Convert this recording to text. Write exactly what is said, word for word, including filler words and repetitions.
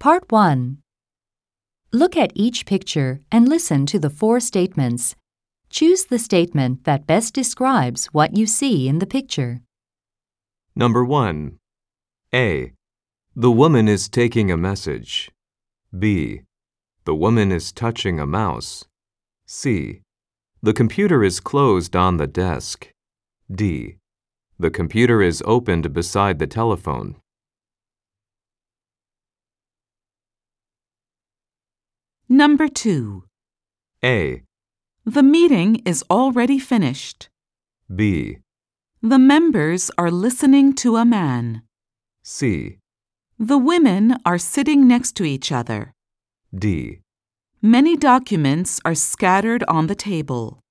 Part one. Look at each picture and listen to the four statements. Choose the statement that best describes what you see in the picture. Number one. A. The woman is taking a message. B. The woman is touching a mouse. C. The computer is closed on the desk. D. The computer is opened beside the telephone. Number two. A. The meeting is already finished. B. The members are listening to a man. C. The women are sitting next to each other. D. Many documents are scattered on the table.